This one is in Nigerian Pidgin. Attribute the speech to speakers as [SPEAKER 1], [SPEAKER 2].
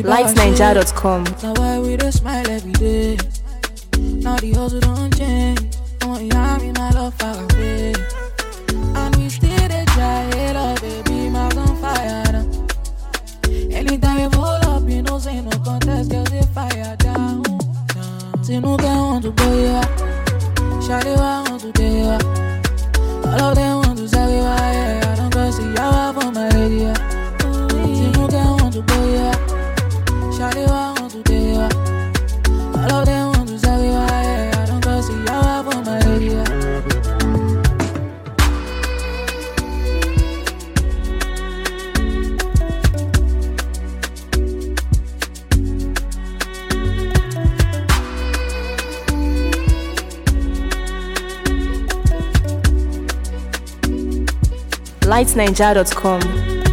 [SPEAKER 1] lightninja.com.
[SPEAKER 2] Now why we dey smile every day? Now the hustle don't change. Oh, yeah, me my love far away. And we still dey try, hey, love, baby, my on fire now. Anytime we pull up, you know, say no contest, girls they fire down. Say no girl want to go, yeah. Shawty want to do, yeah. All of them want to say, yeah. I don't go see y'all for my area. Say no girl want to go, yeah. Shawty want to do, yeah. All of them want to say, yeah. I don't go see y'all for my area.
[SPEAKER 1] lightninja.com.